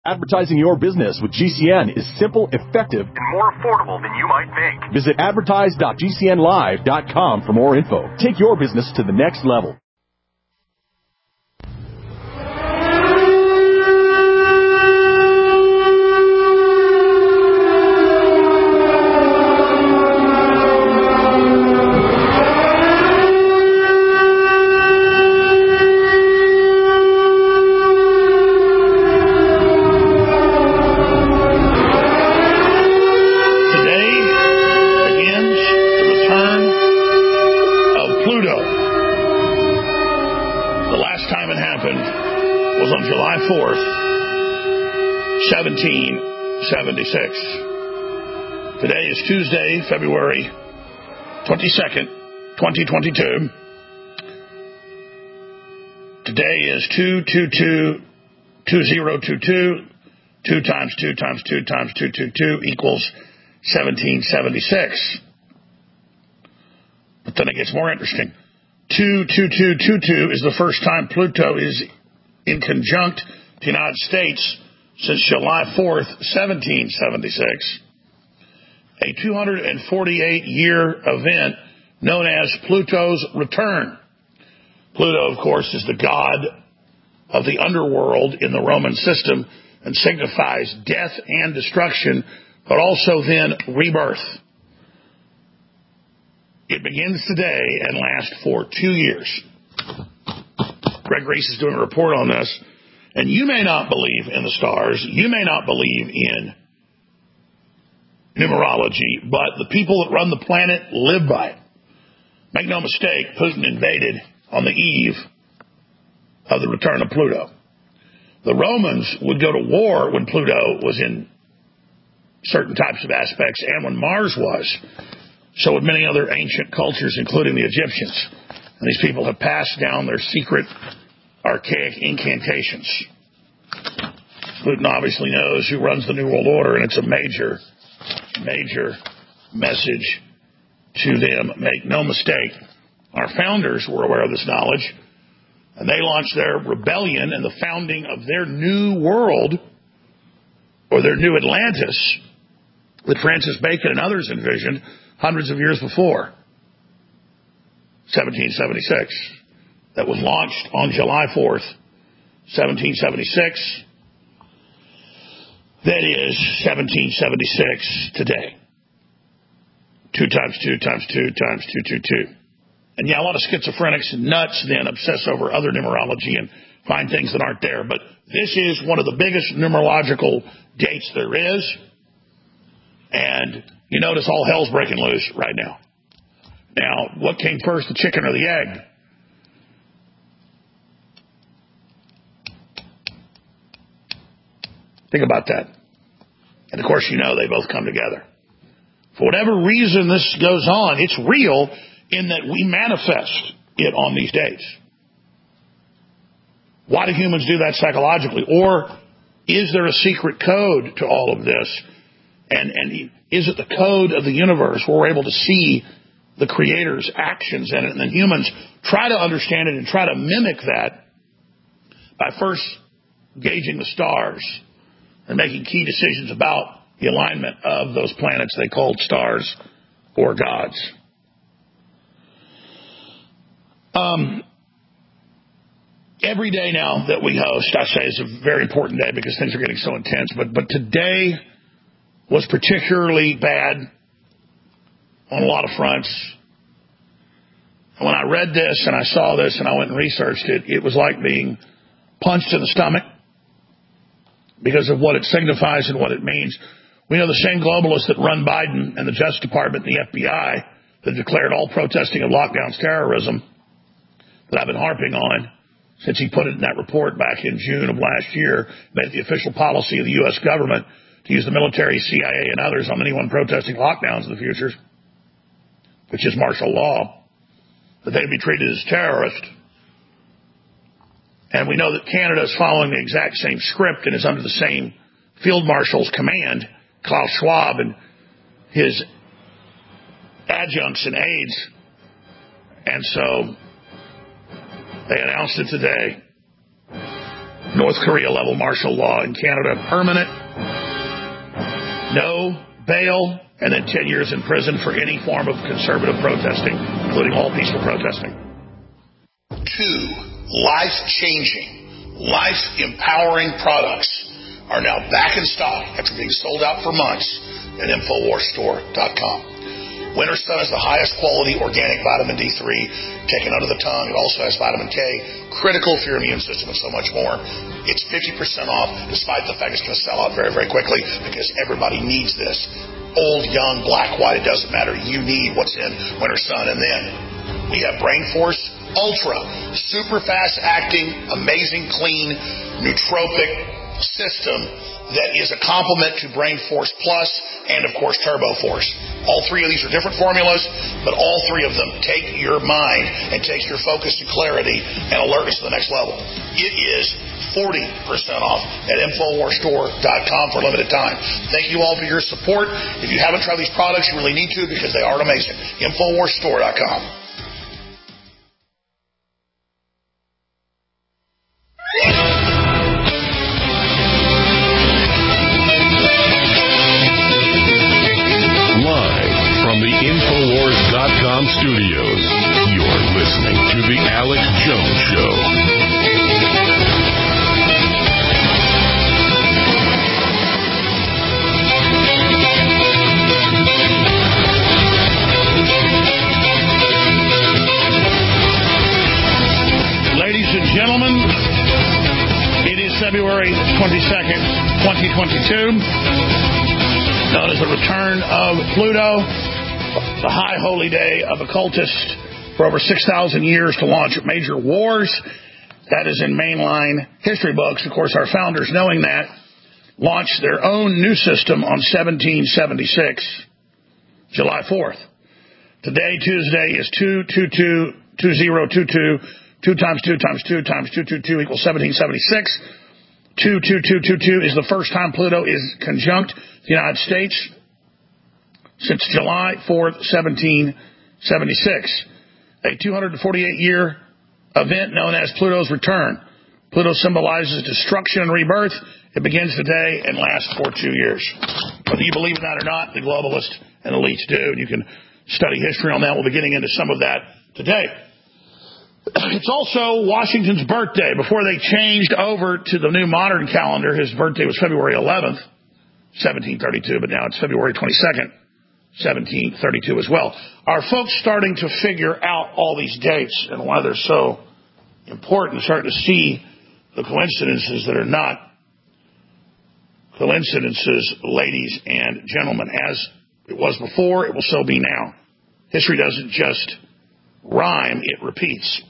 Advertising your business with GCN is simple, effective, and more affordable than you might think. Visit advertise.gcnlive.com for more info. Take your business to the next level. On July 4th, 1776. Today is Tuesday, February 22nd, 2022. Today is 222-2022. 2 times 2 times 2 times 222 equals 1776. But then it gets more interesting. 22222 is the first time Pluto is in conjunct to the United States since July 4th, 1776, a 248-year event known as Pluto's return. Pluto, of course, is the god of the underworld in the Roman system and signifies death and destruction, but also then rebirth. It begins today and lasts for 2 years. Greg Reese is doing a report on this, and you may not believe in the stars, you may not believe in numerology, but the people that run the planet live by it. Make no mistake, Putin invaded on the eve of the return of Pluto. The Romans would go to war when Pluto was in certain types of aspects, and when Mars was. So would many other ancient cultures, including the Egyptians. And these people have passed down their secret, archaic incantations. Putin obviously knows who runs the New World Order, and it's a major, major message to them. Make no mistake, our founders were aware of this knowledge, and they launched their rebellion and the founding of their new world, or their new Atlantis, that Francis Bacon and others envisioned hundreds of years before. 1776. That was launched on July 4th, 1776. That is 1776 today. 2 times 2 times 2 times 222. And yeah, a lot of schizophrenics and nuts then obsess over other numerology and find things that aren't there. But this is one of the biggest numerological dates there is. And you notice all hell's breaking loose right now. Now, what came first, the chicken or the egg? Think about that. And of course, you know they both come together. For whatever reason this goes on, it's real in that we manifest it on these days. Why do humans do that psychologically? Or is there a secret code to all of this? And is it the code of the universe where we're able to see the Creator's actions in it, and then humans try to understand it and try to mimic that by first gauging the stars and making key decisions about the alignment of those planets they called stars or gods. Every day now that we host, I say, is a very important day because things are getting so intense, but today was particularly bad on a lot of fronts. And when I read this and I saw this and I went and researched it, it was like being punched in the stomach because of what it signifies and what it means. We know the same globalists that run Biden and the Justice Department and the FBI that declared all protesting of lockdowns terrorism that I've been harping on since he put it in that report back in June of last year, made it the official policy of the U.S. government to use the military, CIA, and others on anyone protesting lockdowns in the future, which is martial law, that they'd be treated as terrorists. And we know that Canada is following the exact same script and is under the same field marshal's command, Klaus Schwab and his adjuncts and aides. And so they announced it today. North Korea-level martial law in Canada, permanent. No bail, and then 10 years in prison for any form of conservative protesting, including all peaceful protesting. 2 life-changing, life-empowering products are now back in stock after being sold out for months at InfoWarsStore.com. Winter Sun is the highest quality organic vitamin D3 taken under the tongue. It also has vitamin K, critical for your immune system, and so much more. It's 50% off, despite the fact it's going to sell out very, very quickly because everybody needs this. Old, young, black, white, it doesn't matter. You need what's in Winter Sun. And then we have Brain Force Ultra, super fast acting, amazing, clean, nootropic system that is a complement to Brain Force Plus and, of course, Turbo Force. All 3 of these are different formulas, but all 3 of them take your mind and take your focus and clarity and alertness to the next level. It is 40% off at InfoWarsStore.com for a limited time. Thank you all for your support. If you haven't tried these products, you really need to because they are amazing. InfoWarsStore.com. InfoWars.com studios, you're listening to The Alex Jones Show. Ladies and gentlemen, it is February 22nd, 2022, known as the return of Pluto, the high holy day of occultists for over 6,000 years to launch major wars. That is in mainline history books. Of course, our founders, knowing that, launched their own new system on 1776, July 4th. Today, Tuesday, is 2222022. 2 times 2 times 2 times 222 equals 1776. 22222 is the first time Pluto is conjunct the United States since July 4th, 1776. A 248-year event known as Pluto's return. Pluto symbolizes destruction and rebirth. It begins today and lasts for 2 years. Whether you believe in that or not, the globalists and elites do. And you can study history on that. We'll be getting into some of that today. It's also Washington's birthday. Before they changed over to the new modern calendar, his birthday was February 11th, 1732, but now it's February 22nd, 1732 as well. Are folks starting to figure out all these dates and why they're so important, starting to see the coincidences that are not coincidences, ladies and gentlemen? As it was before, it will so be now. History doesn't just rhyme, it repeats.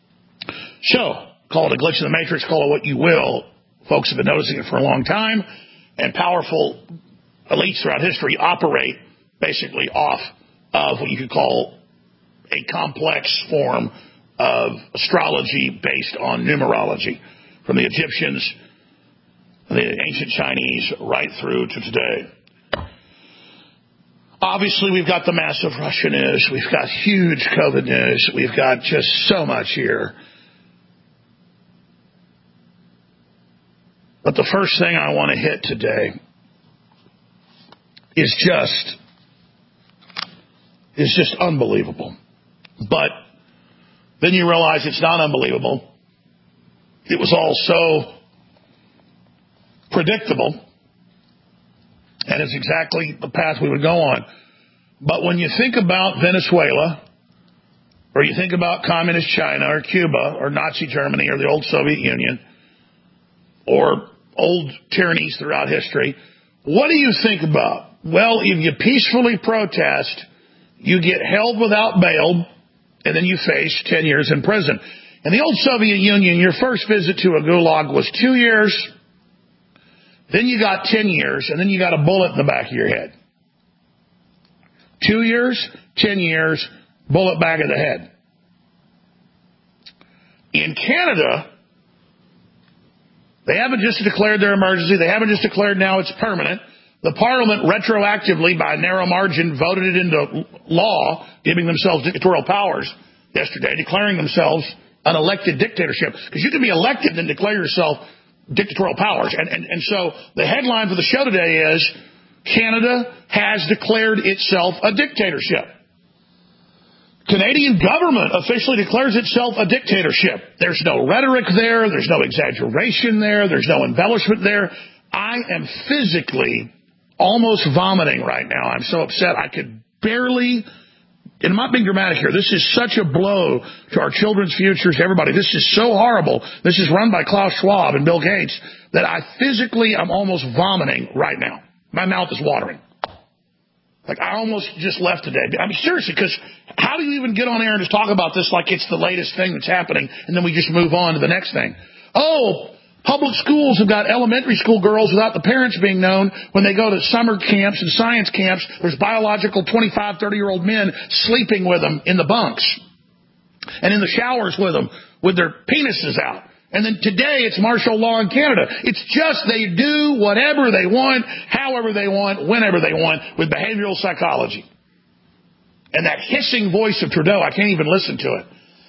So, call it a glitch in the matrix, call it what you will. Folks have been noticing it for a long time, and powerful elites throughout history operate basically off of what you could call a complex form of astrology based on numerology, from the Egyptians, the ancient Chinese, right through to today. Obviously, we've got the massive Russia news. We've got huge COVID news. We've got just so much here. But the first thing I want to hit today is just unbelievable. But then you realize it's not unbelievable. It was all so predictable. And it's exactly the path we would go on. But when you think about Venezuela, or you think about communist China, or Cuba, or Nazi Germany, or the old Soviet Union, or old tyrannies throughout history, what do you think about? Well, if you peacefully protest, you get held without bail, and then you face 10 years in prison. In the old Soviet Union, your first visit to a gulag was 2 years. Then you got 10 years, and then you got a bullet in the back of your head. 2 years, 10 years, bullet back of the head. In Canada, they haven't just declared their emergency. They haven't just declared now it's permanent. The Parliament retroactively, by a narrow margin, voted it into law, giving themselves dictatorial powers yesterday, declaring themselves an elected dictatorship. Because you can be elected and declare yourself dictatorial powers. And so the headline for the show today is, Canada has declared itself a dictatorship. Canadian government officially declares itself a dictatorship. There's no rhetoric there. There's no exaggeration there. There's no embellishment there. I am physically almost vomiting right now. I'm so upset. I could barely, and I'm not being dramatic here. This is such a blow to our children's futures, everybody. This is so horrible. This is run by Klaus Schwab and Bill Gates that I'm almost vomiting right now. My mouth is watering. Like, I almost just left today. I mean, seriously, because how do you even get on air and just talk about this like it's the latest thing that's happening, and then we just move on to the next thing? Oh, public schools have got elementary school girls without the parents being known. When they go to summer camps and science camps, there's biological 25, 30-year-old men sleeping with them in the bunks and in the showers with them with their penises out. And then today it's martial law in Canada. It's just they do whatever they want, however they want, whenever they want, with behavioral psychology. And that hissing voice of Trudeau, I can't even listen to it.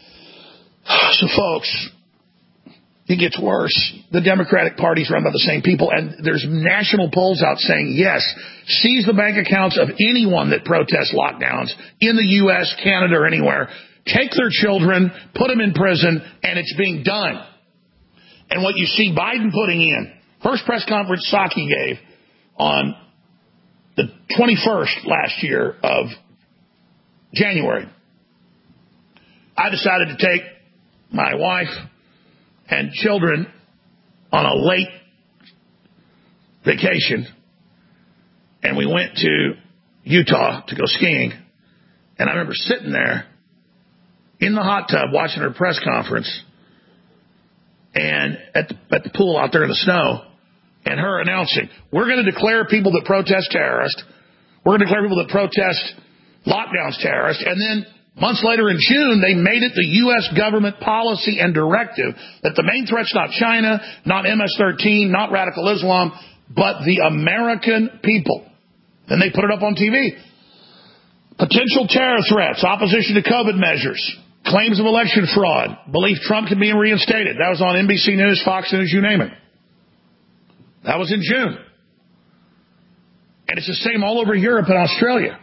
So, folks, it gets worse. The Democratic Party's run by the same people, and there's national polls out saying, yes, seize the bank accounts of anyone that protests lockdowns in the U.S., Canada, or anywhere. Take their children, put them in prison, and it's being done. And what you see Biden putting in, first press conference Psaki gave on the 21st last year of January, I decided to take my wife and children on a late vacation, and we went to Utah to go skiing. And I remember sitting there in the hot tub watching her press conference, and at the pool out there in the snow, and her announcing, we're going to declare people that protest terrorists. We're going to declare people that protest lockdowns terrorists. And then months later in June, they made it the U.S. government policy and directive that the main threat's not China, not MS-13, not radical Islam, but the American people. Then they put it up on TV. Potential terror threats, opposition to COVID measures, claims of election fraud, belief Trump can be reinstated. That was on NBC News, Fox News, you name it. That was in June. And it's the same all over Europe and Australia.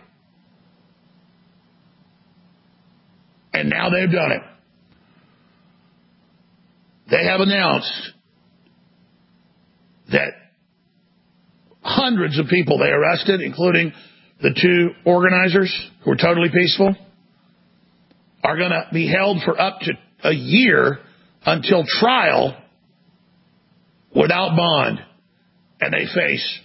And now they've done it. They have announced that hundreds of people they arrested, including the two organizers who were totally peaceful, are going to be held for up to a year until trial without bond. And they face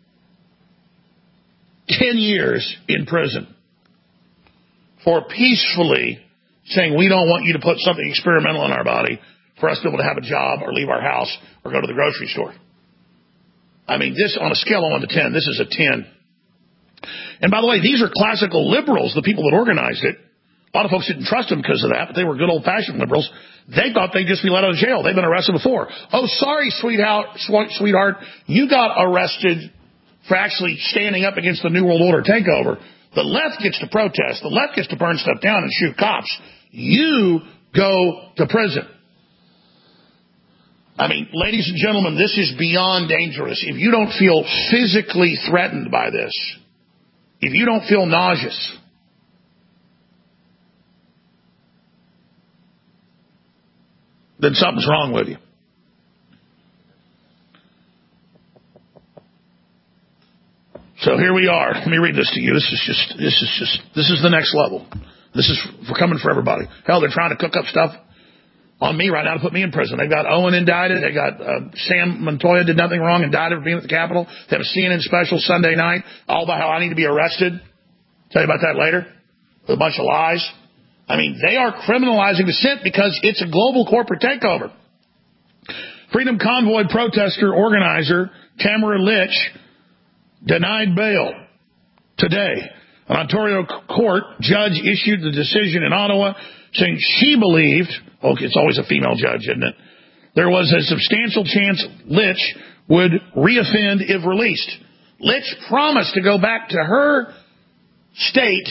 10 years in prison for peacefully saying, we don't want you to put something experimental in our body for us to be able to have a job or leave our house or go to the grocery store. I mean, this on a scale of 1 to 10, this is a 10. And by the way, these are classical liberals, the people that organized it. A lot of folks didn't trust them because of that, but they were good old-fashioned liberals. They thought they'd just be let out of jail. They've been arrested before. Oh, sorry, sweetheart, you got arrested for actually standing up against the New World Order takeover. The left gets to protest. The left gets to burn stuff down and shoot cops. You go to prison. I mean, ladies and gentlemen, this is beyond dangerous. If you don't feel physically threatened by this, if you don't feel nauseous, then something's wrong with you. So here we are. Let me read this to you. This is the next level. This is for coming for everybody. Hell, they're trying to cook up stuff on me right now to put me in prison. They got Owen indicted. They got Sam Montoya did nothing wrong, indicted for being at the Capitol. They have a CNN special Sunday night all about how I need to be arrested. Tell you about that later. With a bunch of lies. I mean, they are criminalizing dissent because it's a global corporate takeover. Freedom Convoy protester organizer Tamara Lich denied bail today. An Ontario court judge issued the decision in Ottawa saying she believed, okay, it's always a female judge, isn't it? There was a substantial chance Lich would reoffend if released. Lich promised to go back to her state,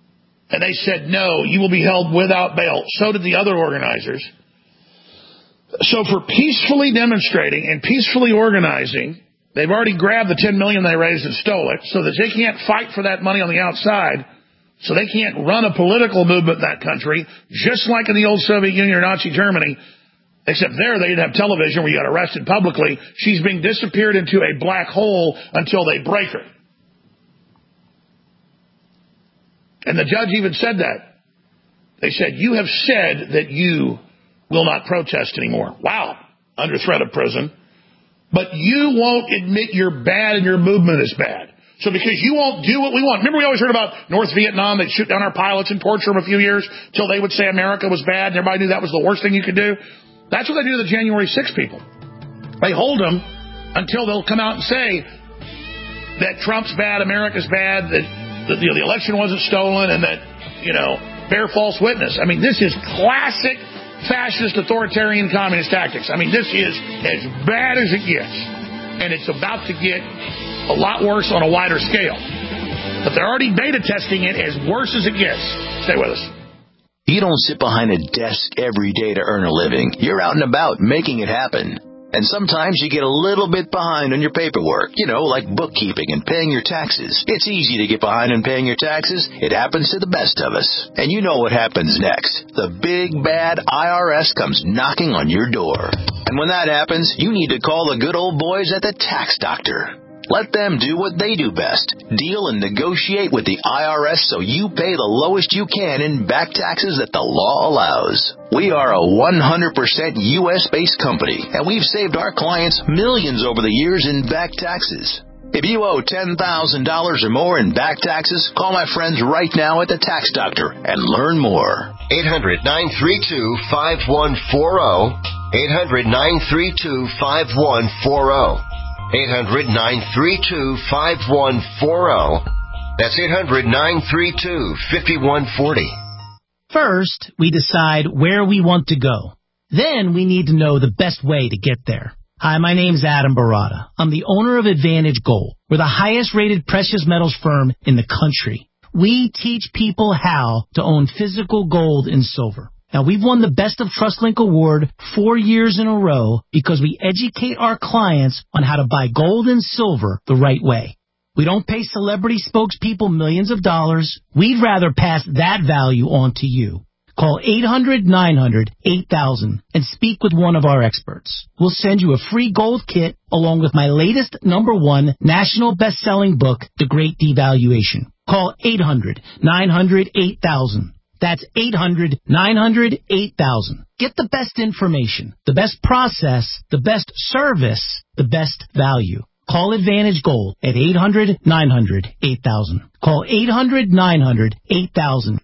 and they said, no, you will be held without bail. So did the other organizers. So for peacefully demonstrating and peacefully organizing, they've already grabbed the $10 million they raised and stole it, so that they can't fight for that money on the outside, so they can't run a political movement in that country, just like in the old Soviet Union or Nazi Germany, except there they didn't have television where you got arrested publicly. She's being disappeared into a black hole until they break her. And the judge even said that. They said, you have said that you will not protest anymore. Wow, under threat of prison. But you won't admit you're bad and your movement is bad. So because you won't do what we want. Remember we always heard about North Vietnam, they'd shoot down our pilots and torture them a few years until they would say America was bad and everybody knew that was the worst thing you could do? That's what they do to the January 6 people. They hold them until they'll come out and say that Trump's bad, America's bad, that the election wasn't stolen, and that, bear false witness. I mean, this is classic fascist, authoritarian, communist tactics. I mean, this is as bad as it gets. And it's about to get a lot worse on a wider scale. But they're already beta testing it as worse as it gets. Stay with us. You don't sit behind a desk every day to earn a living. You're out and about making it happen. And sometimes you get a little bit behind on your paperwork, like bookkeeping and paying your taxes. It's easy to get behind on paying your taxes. It happens to the best of us. And you know what happens next. The big, bad IRS comes knocking on your door. And when that happens, you need to call the good old boys at the Tax Doctor. Let them do what they do best. Deal and negotiate with the IRS so you pay the lowest you can in back taxes that the law allows. We are a 100% U.S.-based company, and we've saved our clients millions over the years in back taxes. If you owe $10,000 or more in back taxes, call my friends right now at the Tax Doctor and learn more. 800-932-5140. 800-932-5140. 800-932-5140. That's 800-932-5140. First, we decide where we want to go. Then we need to know the best way to get there. Hi, my name's Adam Barata. I'm the owner of Advantage Gold. We're the highest-rated precious metals firm in the country. We teach people how to own physical gold and silver. Now, we've won the Best of TrustLink Award 4 years in a row because we educate our clients on how to buy gold and silver the right way. We don't pay celebrity spokespeople millions of dollars. We'd rather pass that value on to you. Call 800-900-8000 and speak with one of our experts. We'll send you a free gold kit along with my latest #1 national best-selling book, The Great Devaluation. Call 800-900-8000. That's 800-900-8000. Get the best information, the best process, the best service, the best value. Call Advantage Gold at 800-900-8000. Call 800-900-8000.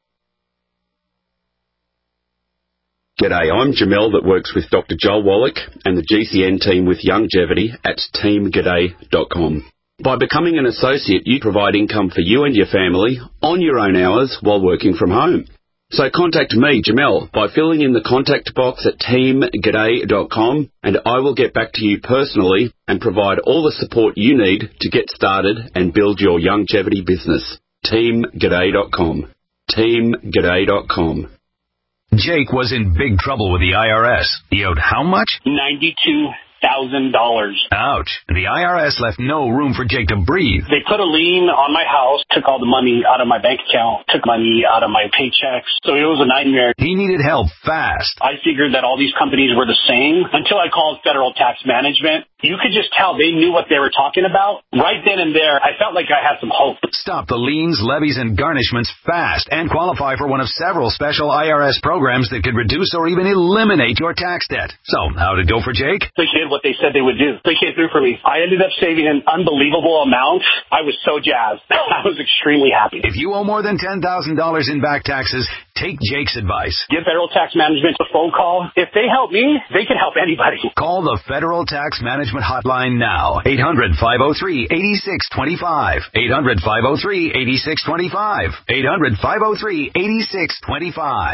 G'day, I'm Jamel that works with Dr. Joel Wallach and the GCN team with Longevity at teamg'day.com. By becoming an associate, you provide income for you and your family on your own hours while working from home. So contact me, Jamel, by filling in the contact box at teamg'day.com, and I will get back to you personally and provide all the support you need to get started and build your longevity business. teamg'day.com. teamg'day.com. Jake was in big trouble with the IRS. He owed how much? $92,000. Ouch. The IRS left no room for Jake to breathe. They put a lien on my house, took all the money out of my bank account, took money out of my paychecks. So it was a nightmare. He needed help fast. I figured that all these companies were the same until I called Federal Tax Management. You could just tell they knew what they were talking about. Right then and there, I felt like I had some hope. Stop the liens, levies, and garnishments fast and qualify for one of several special IRS programs that could reduce or even eliminate your tax debt. So, how'd it go for Jake? They did what they said they would do. They came through for me. I ended up saving an unbelievable amount. I was so jazzed. I was extremely happy. If you owe more than $10,000 in back taxes, take Jake's advice. Give Federal Tax Management a phone call. If they help me, they can help anybody. Call the Federal Tax Management Hotline now. 800-503-8625. 800-503-8625. 800-503-8625.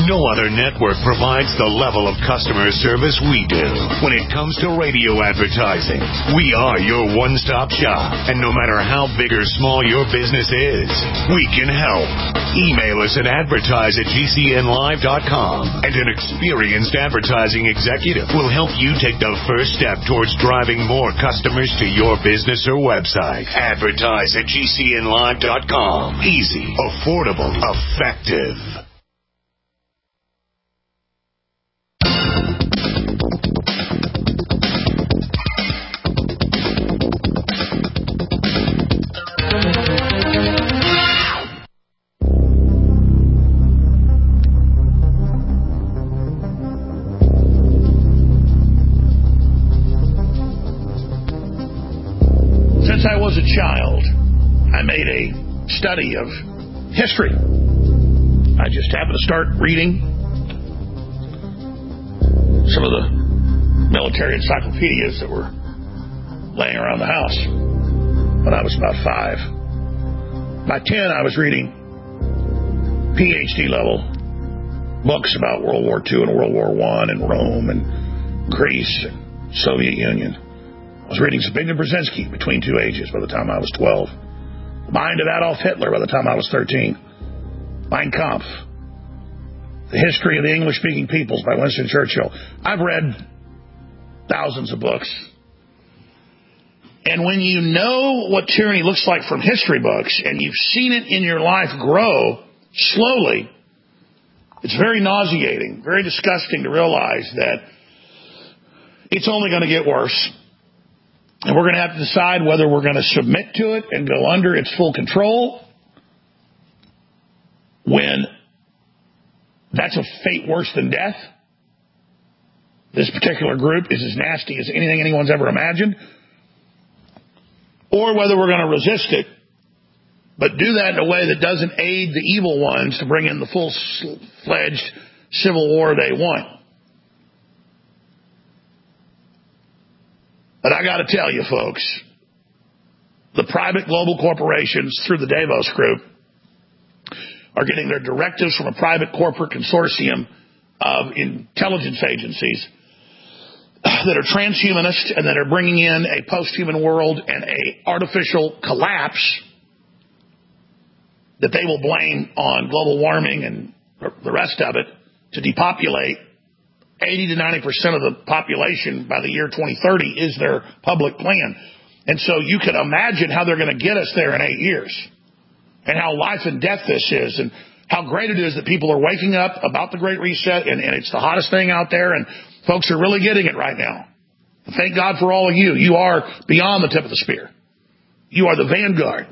No other network provides the level of customer service we do. When it comes to radio advertising, we are your one-stop shop. And no matter how big or small your business is, we can help. Email us at advertise@gcnlive.com, and an experienced advertising executive will help you take the first step towards driving more customers to your business or website. Advertise@gcnlive.com. Easy, affordable, effective. Since I was a child, I made a study of history. I just happened to start reading some of the military encyclopedias that were laying around the house when I was about 5. By 10, I was reading PhD level books about World War II and World War I and Rome and Greece and Soviet Union. I was reading Zbigniew Brzezinski between 2 ages by the time I was 12. The Mind of Adolf Hitler by the time I was 13. Mein Kampf. The History of the English-Speaking Peoples by Winston Churchill. I've read thousands of books. And when you know what tyranny looks like from history books, and you've seen it in your life grow slowly, it's very nauseating, very disgusting to realize that it's only going to get worse. And we're going to have to decide whether we're going to submit to it and go under its full control when that's a fate worse than death. This particular group is as nasty as anything anyone's ever imagined. Or whether we're going to resist it, but do that in a way that doesn't aid the evil ones to bring in the full-fledged civil war they want. But I got to tell you, folks, the private global corporations through the Davos Group are getting their directives from a private corporate consortium of intelligence agencies that are transhumanist and that are bringing in a post-human world and a artificial collapse that they will blame on global warming and the rest of it to depopulate 80 to 90% of the population by the year 2030 is their public plan. And so you can imagine how they're going to get us there in 8 years and how life and death this is and how great it is that people are waking up about the Great Reset and it's the hottest thing out there and folks are really getting it right now. Thank God for all of you. You are beyond the tip of the spear. You are the vanguard.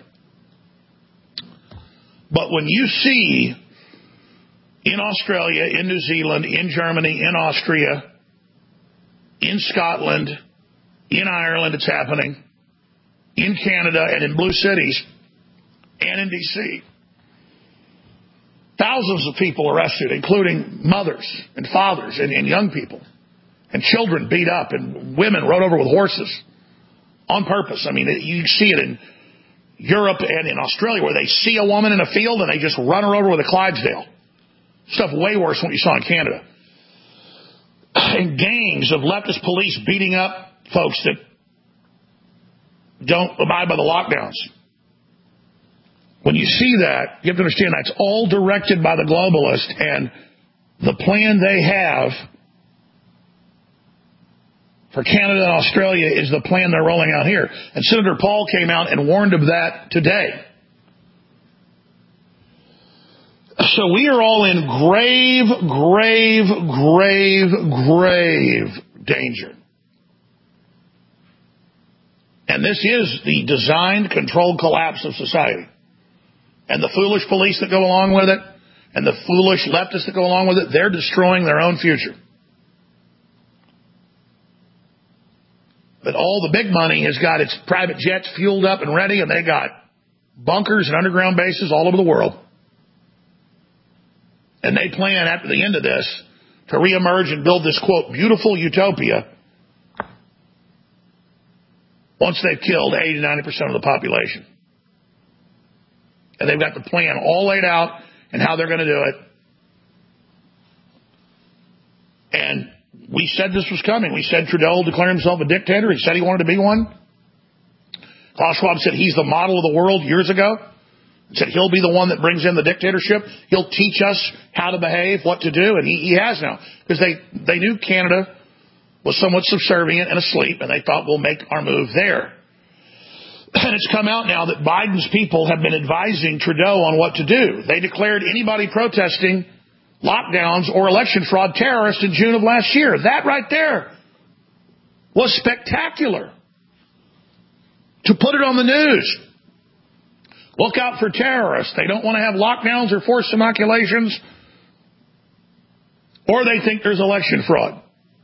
But when you see in Australia, in New Zealand, in Germany, in Austria, in Scotland, in Ireland, it's happening, in Canada and in blue cities, and in D.C., thousands of people arrested, including mothers and fathers and young people, and children beat up, and women rode over with horses on purpose. I mean, you see it in Europe and in Australia where they see a woman in a field and they just run her over with a Clydesdale. Stuff way worse than what you saw in Canada. And gangs of leftist police beating up folks that don't abide by the lockdowns. When you see that, you have to understand that's all directed by the globalists, and the plan they have for Canada and Australia is the plan they're rolling out here. And Senator Paul came out and warned of that today. So we are all in grave danger. And this is the designed, controlled collapse of society. And the foolish police that go along with it, and the foolish leftists that go along with it, they're destroying their own future. But all the big money has got its private jets fueled up and ready, and they got bunkers and underground bases all over the world. And they plan after the end of this to reemerge and build this, quote, beautiful utopia once they've killed 80 to 90% of the population. And they've got the plan all laid out and how they're going to do it. And we said this was coming. We said Trudeau declared himself a dictator. He said he wanted to be one. Klaus Schwab said he's the model of the world years ago. He said he'll be the one that brings in the dictatorship. He'll teach us how to behave, what to do, and he has now. Because they knew Canada was somewhat subservient and asleep, and they thought we'll make our move there. And it's come out now that Biden's people have been advising Trudeau on what to do. They declared anybody protesting lockdowns or election fraud terrorists in June of last year. That right there was spectacular. To put it on the news. Look out for terrorists. They don't want to have lockdowns or forced inoculations, or they think there's election fraud.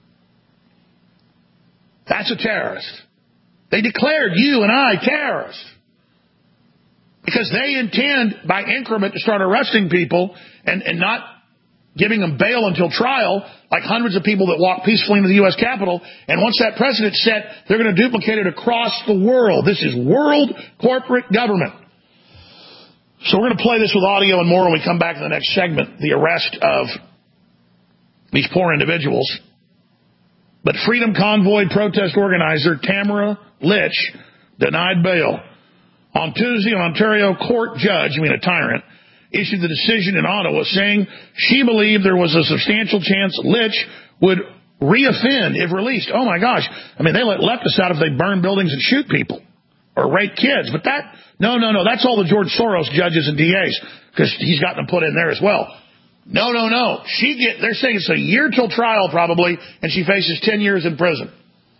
That's a terrorist. They declared you and I terrorists because they intend by increment to start arresting people and not giving them bail until trial, like hundreds of people that walk peacefully into the U.S. Capitol. And once that precedent's set, they're going to duplicate it across the world. This is world corporate government. So we're going to play this with audio and more when we come back in the next segment, the arrest of these poor individuals. But Freedom Convoy protest organizer Tamara Lich denied bail. On Tuesday, an Ontario court judge, a tyrant, issued the decision in Ottawa saying she believed there was a substantial chance Lich would reoffend if released. Oh, my gosh. They let leftists out if they burn buildings and shoot people or rape kids. But no. That's all the George Soros judges and DAs because he's got them put in there as well. No. They're saying it's a year till trial probably, and she faces 10 years in prison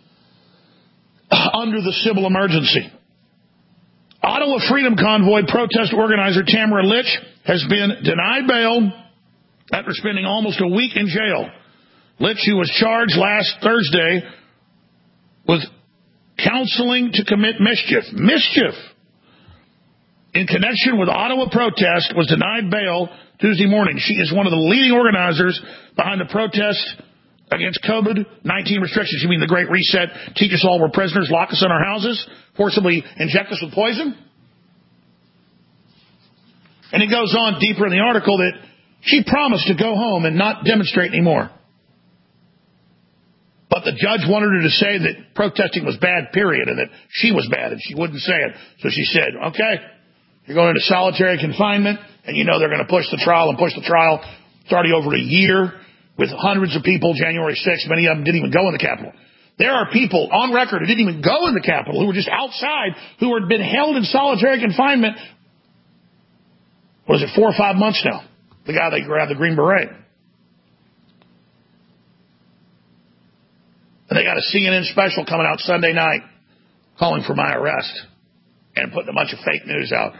under the civil emergency. Ottawa Freedom Convoy protest organizer Tamara Lich has been denied bail after spending almost a week in jail. Lich, who was charged last Thursday with counseling to commit mischief in connection with Ottawa protest, was denied bail Tuesday morning. She is one of the leading organizers behind the protest against COVID-19 restrictions. You mean the Great Reset, teach us all we're prisoners, lock us in our houses, forcibly inject us with poison? And it goes on deeper in the article that she promised to go home and not demonstrate anymore. But the judge wanted her to say that protesting was bad, period, and that she was bad, and she wouldn't say it. So she said, okay, you're going into solitary confinement, and they're going to push the trial. It's already over a year with hundreds of people January 6th. Many of them didn't even go in the Capitol. There are people on record who didn't even go in the Capitol, who were just outside, who had been held in solitary confinement, 4 or 5 months now? The guy that grabbed the Green Beret. And they got a CNN special coming out Sunday night calling for my arrest and putting a bunch of fake news out.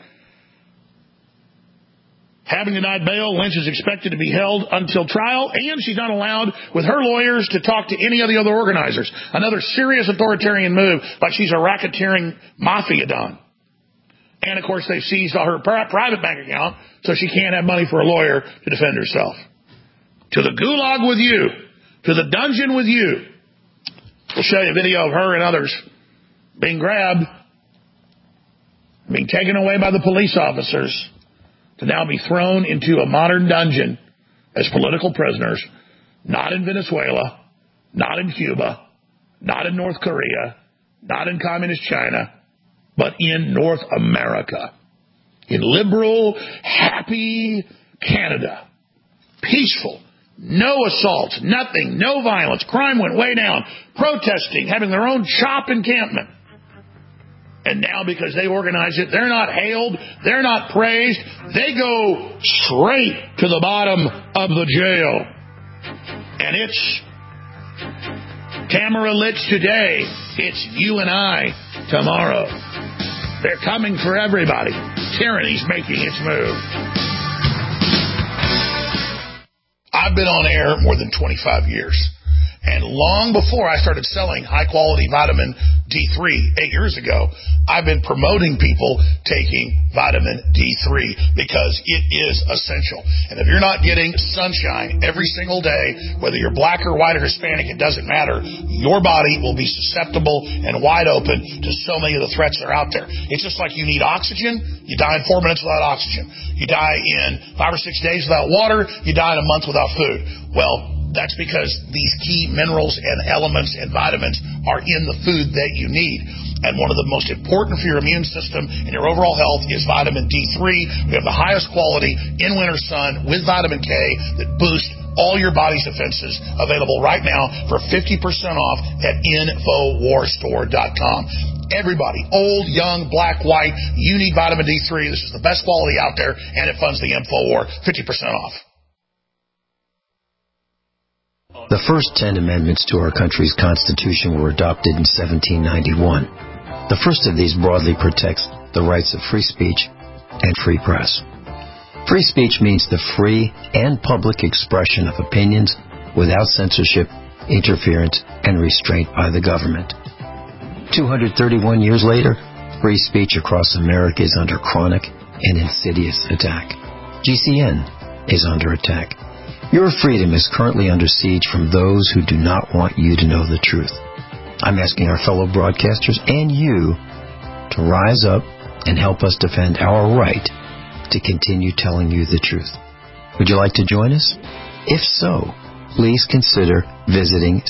Having denied bail, Lynch is expected to be held until trial, and she's not allowed with her lawyers to talk to any of the other organizers. Another serious authoritarian move, like she's a racketeering mafia don. And, of course, they've seized all her private bank account, so she can't have money for a lawyer to defend herself. To the gulag with you. To the dungeon with you. We'll show you a video of her and others being grabbed, being taken away by the police officers, to now be thrown into a modern dungeon as political prisoners, not in Venezuela, not in Cuba, not in North Korea, not in communist China, but in North America, in liberal, happy Canada, peaceful, no assaults, nothing, no violence, crime went way down, protesting, having their own shop encampment. And now, because they organize it, they're not hailed, they're not praised, they go straight to the bottom of the jail. And it's Tamara Lich today, it's you and I tomorrow. They're coming for everybody. Tyranny's making its move. I've been on air more than 25 years. And long before I started selling high-quality vitamin D3 8 years ago, I've been promoting people taking vitamin D3 because it is essential. And if you're not getting sunshine every single day, whether you're black or white or Hispanic, it doesn't matter. Your body will be susceptible and wide open to so many of the threats that are out there. It's just like you need oxygen. You die in 4 minutes without oxygen. You die in 5 or 6 days without water. You die in a month without food. Well, That's because these key minerals and elements and vitamins are in the food that you need. And one of the most important for your immune system and your overall health is vitamin D3. We have the highest quality in winter sun with vitamin K that boosts all your body's defenses. Available right now for 50% off at InfoWarsStore.com. Everybody, old, young, black, white, you need vitamin D3. This is the best quality out there, and it funds the InfoWar. 50% off. The first 10 amendments to our country's Constitution were adopted in 1791. The first of these broadly protects the rights of free speech and free press. Free speech means the free and public expression of opinions without censorship, interference, and restraint by the government. 231 years later, free speech across America is under chronic and insidious attack. GCN is under attack. Your freedom is currently under siege from those who do not want you to know the truth. I'm asking our fellow broadcasters and you to rise up and help us defend our right to continue telling you the truth. Would you like to join us? If so, please consider visiting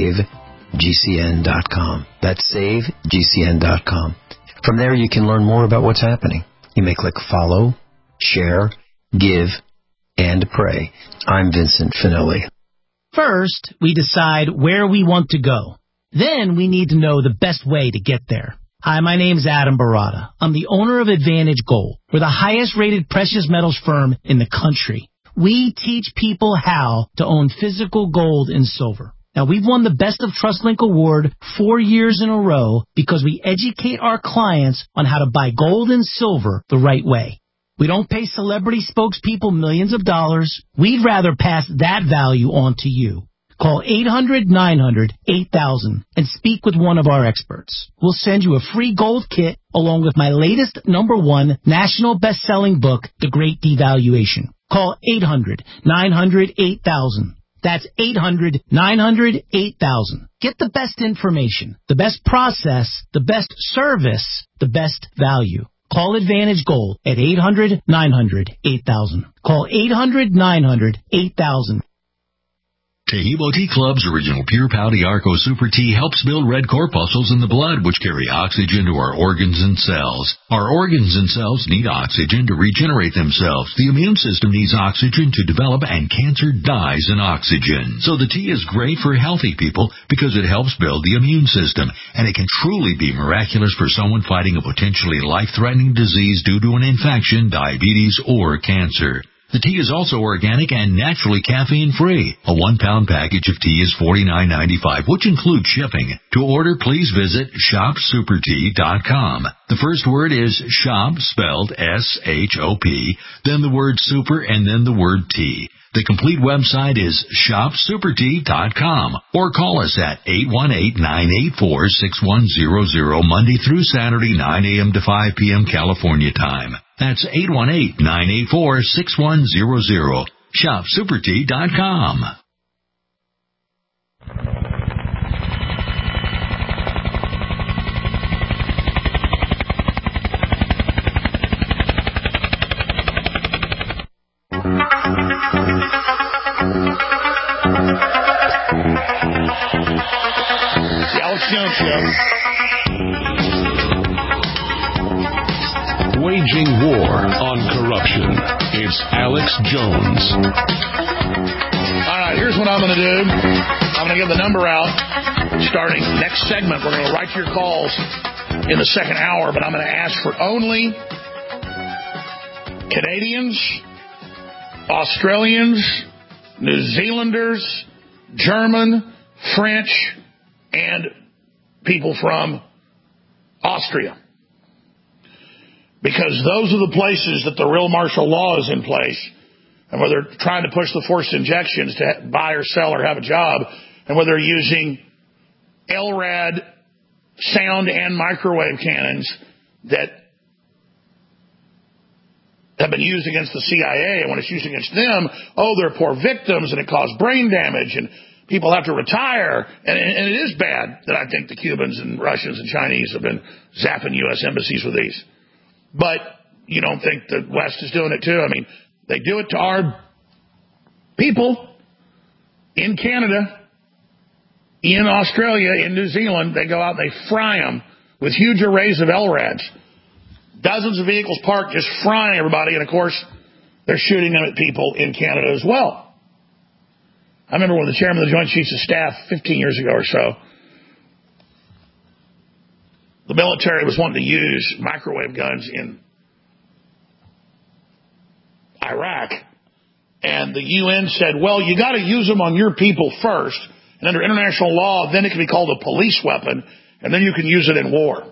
SaveGCN.com. That's SaveGCN.com. From there, you can learn more about what's happening. You may click follow, share, give, and pray. I'm Vincent Finelli. First, we decide where we want to go. Then we need to know the best way to get there. Hi, my name's Adam Barata. I'm the owner of Advantage Gold. We're the highest rated precious metals firm in the country. We teach people how to own physical gold and silver. Now, we've won the Best of TrustLink Award 4 years in a row because we educate our clients on how to buy gold and silver the right way. We don't pay celebrity spokespeople millions of dollars. We'd rather pass that value on to you. Call 800-900-8000 and speak with one of our experts. We'll send you a free gold kit along with my latest #1 national best-selling book, The Great Devaluation. Call 800-900-8000. That's 800-900-8000. Get the best information, the best process, the best service, the best value. Call Advantage Gold at 800-900-8000. Call 800-900-8000. Taheebo Tea Club's original Pure Pau Arco Super Tea helps build red corpuscles in the blood, which carry oxygen to our organs and cells. Our organs and cells need oxygen to regenerate themselves. The immune system needs oxygen to develop, and cancer dies in oxygen. So the tea is great for healthy people because it helps build the immune system, and it can truly be miraculous for someone fighting a potentially life-threatening disease due to an infection, diabetes, or cancer. The tea is also organic and naturally caffeine-free. A 1-pound package of tea is $49.95, which includes shipping. To order, please visit ShopSuperTea.com. The first word is shop, spelled S-H-O-P, then the word super, and then the word tea. The complete website is ShopSuperTea.com, or call us at 818-984-6100, Monday through Saturday, 9 a.m. to 5 p.m. California time. That's 818-984-6100. ShopSuperTea.com. The Alex Jones Show. Waging war on corruption. It's Alex Jones. All right, here's what I'm going to do. I'm going to give the number out starting next segment. We're going to write your calls in the second hour, but I'm going to ask for only Canadians, Australians, New Zealanders, German, French, and people from Austria. Because those are the places that the real martial law is in place, and where they're trying to push the forced injections to buy or sell or have a job, and where they're using LRAD sound and microwave cannons that have been used against the CIA, and when it's used against them, they're poor victims, and it caused brain damage, and people have to retire, and it is bad that I think the Cubans and Russians and Chinese have been zapping U.S. embassies with these. But you don't think the West is doing it too? I mean, they do it to our people. in Canada, in Australia, in New Zealand, they go out and they fry them with huge arrays of LRADs. Dozens of vehicles parked just frying everybody, and of course, they're shooting them at people in Canada as well. I remember when the chairman of the Joint Chiefs of Staff 15 years ago or so, the military was wanting to use microwave guns in Iraq, and the UN said, well, you got to use them on your people first, and under international law, then it can be called a police weapon, and then you can use it in war.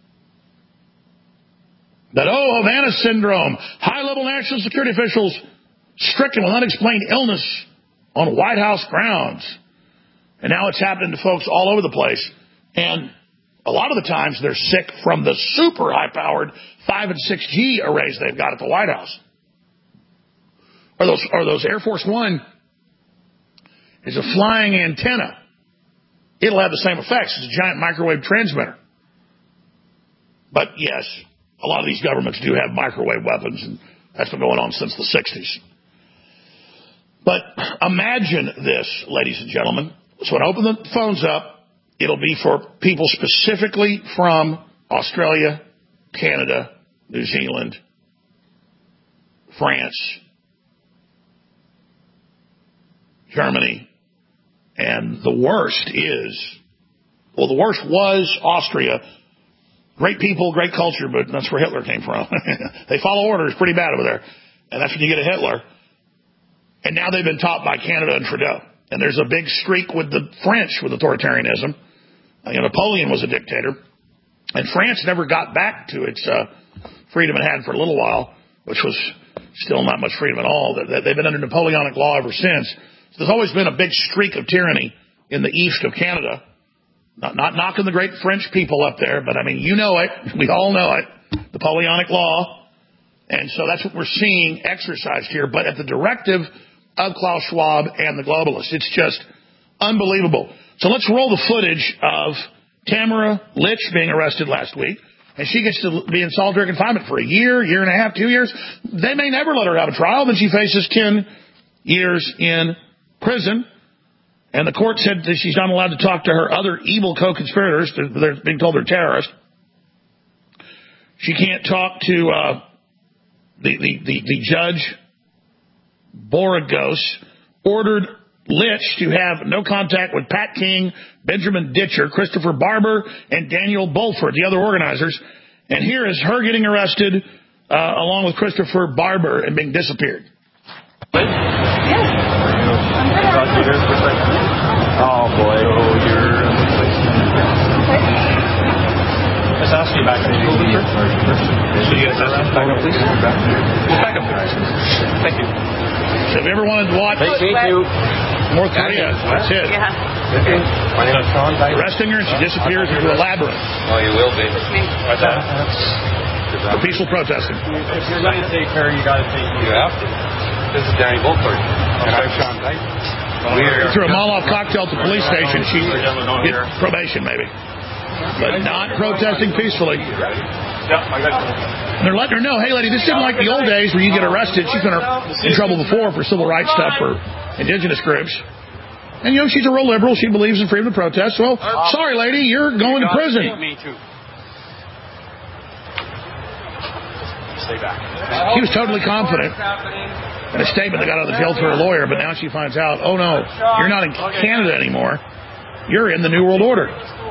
That, Havana syndrome, high-level national security officials stricken with unexplained illness on White House grounds. And now it's happening to folks all over the place. And a lot of the times they're sick from the super high-powered 5 and 6G arrays they've got at the White House. Or those Air Force One is a flying antenna. It'll have the same effects as a giant microwave transmitter. But yes, a lot of these governments do have microwave weapons, and that's been going on since the 60s. But imagine this, ladies and gentlemen. So when I open the phones up, it'll be for people specifically from Australia, Canada, New Zealand, France, Germany, and the worst was Austria. Great people, great culture, but that's where Hitler came from. They follow orders pretty bad over there, and that's when you get a Hitler. And now they've been taught by Canada and Trudeau. And there's a big streak with the French with authoritarianism. Napoleon was a dictator, and France never got back to its freedom it had for a little while, which was still not much freedom at all. They've been under Napoleonic law ever since. So there's always been a big streak of tyranny in the east of Canada. Not knocking the great French people up there, but I mean, you know it. We all know it. Napoleonic law. And so that's what we're seeing exercised here, but at the directive of Klaus Schwab and the globalists. It's just unbelievable. So let's roll the footage of Tamara Litch being arrested last week, and she gets to be in solitary confinement for a year and a half, 2 years. They may never let her have a trial. Then she faces 10 years in prison. And the court said that she's not allowed to talk to her other evil co-conspirators. They're being told they're terrorists. She can't talk to the judge. Boragos ordered Litch to have no contact with Pat King, Benjamin Ditcher, Christopher Barber, and Daniel Bolford, the other organizers. And here is her getting arrested along with Christopher Barber and being disappeared. Oh, boy. So you're a Let's ask you back up. Should you get back up, please? Back up, guys. Thank you. So if you ever wanted to watch North Korea, that's it. Yeah. My name is Sean. Arresting her and she disappears into a labyrinth. Oh, you will be. What's that? For peaceful protesting. If you're going to take her, you got to take her. You have to. This is Danny Bolford. And I'm Sean Dyke. Threw a Molotov cocktail at the police station. She get probation, maybe. But not protesting peacefully. And they're letting her know, hey, lady, this isn't like the old days where you get arrested. She's been in trouble before for civil rights stuff for indigenous groups. And, she's a real liberal. She believes in freedom of protest. Well, sorry, lady, you're going to prison. Me too. Stay back. She was totally confident in a statement that got out of the jail through her lawyer, but now she finds out, oh, no, you're not in Canada anymore. You're in the New World Order.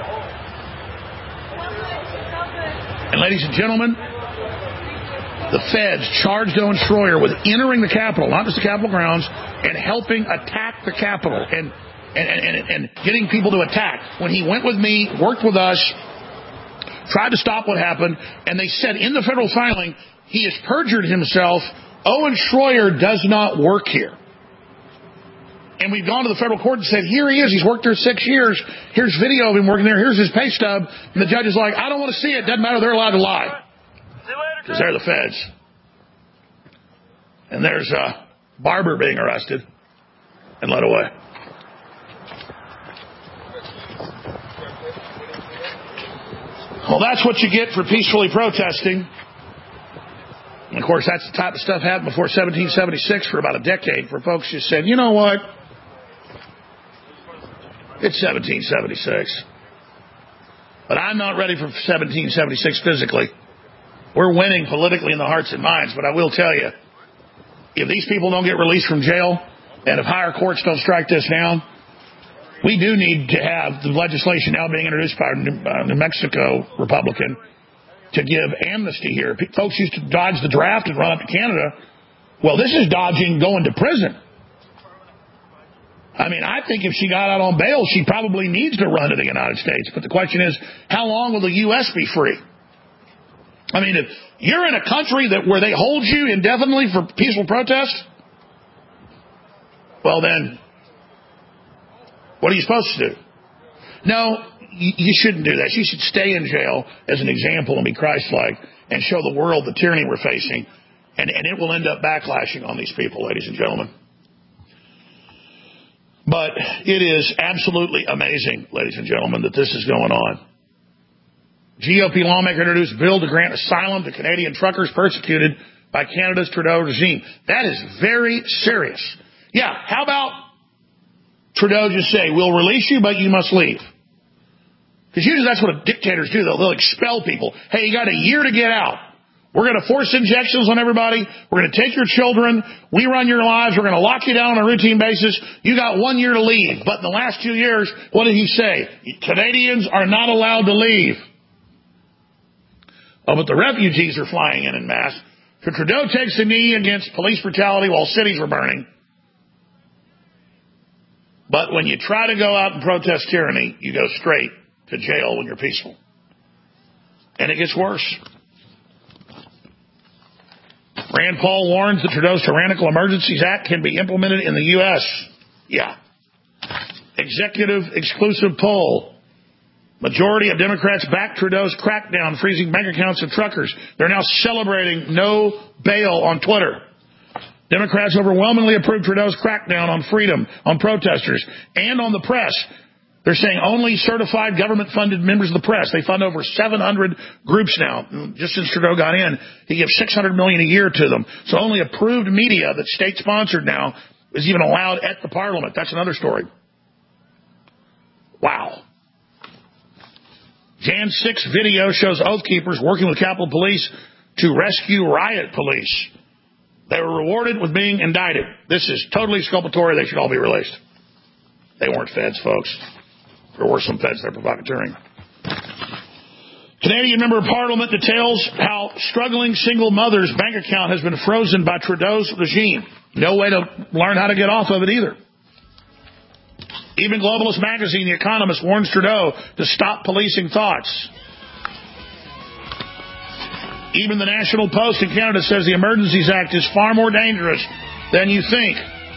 And ladies and gentlemen, the feds charged Owen Schroyer with entering the Capitol, not just the Capitol grounds, and helping attack the Capitol and getting people to attack. When he went with me, worked with us, tried to stop what happened, and they said in the federal filing, he has perjured himself. Owen Schroyer does not work here. And we've gone to the federal court and said, here he is. He's worked there 6 years. Here's video of him working there. Here's his pay stub. And the judge is like, I don't want to see it. Doesn't matter. They're allowed to lie. Because they're the feds. And there's Barber being arrested and led away. Well, that's what you get for peacefully protesting. And, of course, that's the type of stuff happened before 1776 for about a decade, where folks just said, you know what? It's 1776. But I'm not ready for 1776 physically. We're winning politically in the hearts and minds, but I will tell you, if these people don't get released from jail, and if higher courts don't strike this down, we do need to have the legislation now being introduced by a New Mexico Republican to give amnesty here. Folks used to dodge the draft and run up to Canada. Well, this is dodging going to prison. I mean, I think if she got out on bail, she probably needs to run to the United States. But the question is, how long will the U.S. be free? I mean, if you're in a country where they hold you indefinitely for peaceful protest, well then, what are you supposed to do? No, you shouldn't do that. She should stay in jail as an example and be Christ-like and show the world the tyranny we're facing. And it will end up backlashing on these people, ladies and gentlemen. But it is absolutely amazing, ladies and gentlemen, that this is going on. GOP lawmaker introduced bill to grant asylum to Canadian truckers persecuted by Canada's Trudeau regime. That is very serious. Yeah, how about Trudeau just say, we'll release you, but you must leave? Because usually that's what dictators do. They'll expel people. Hey, you got a year to get out. We're going to force injections on everybody. We're going to take your children. We run your lives. We're going to lock you down on a routine basis. You got 1 year to leave. But in the last 2 years, what did he say? Canadians are not allowed to leave. Oh, but the refugees are flying in mass. So Trudeau takes a knee against police brutality while cities were burning. But when you try to go out and protest tyranny, you go straight to jail when you're peaceful. And it gets worse. Rand Paul warns that Trudeau's Tyrannical Emergencies Act can be implemented in the U.S. Yeah. Executive exclusive poll. Majority of Democrats back Trudeau's crackdown, freezing bank accounts of truckers. They're now celebrating no bail on Twitter. Democrats overwhelmingly approved Trudeau's crackdown on freedom, on protesters, and on the press. They're saying only certified government-funded members of the press. They fund over 700 groups now. Just since Trudeau got in, he gives $600 million a year to them. So only approved media that's state-sponsored now is even allowed at the Parliament. That's another story. Wow. Jan 6 video shows Oath Keepers working with Capitol Police to rescue riot police. They were rewarded with being indicted. This is totally exculpatory. They should all be released. They weren't feds, folks. There were some feds there provocateuring. Canadian member of Parliament details how struggling single mother's bank account has been frozen by Trudeau's regime. No way to learn how to get off of it either. Even globalist magazine, The Economist, warns Trudeau to stop policing thoughts. Even the National Post in Canada says the Emergencies Act is far more dangerous than you think.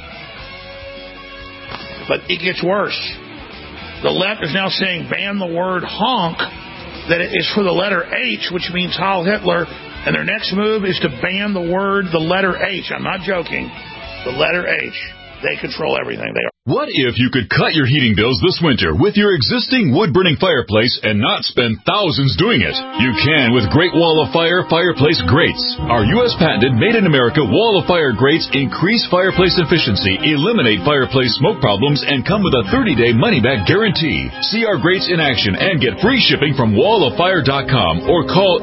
But it gets worse. The left is now saying ban the word honk, that it is for the letter H, which means Heil Hitler, and their next move is to ban the letter H. I'm not joking. The letter H. They control everything. They are. What if you could cut your heating bills this winter with your existing wood-burning fireplace and not spend thousands doing it? You can with Great Wall of Fire fireplace grates. Our U.S. patented made-in-America Wall of Fire grates increase fireplace efficiency, eliminate fireplace smoke problems, and come with a 30-day money-back guarantee. See our grates in action and get free shipping from walloffire.com or call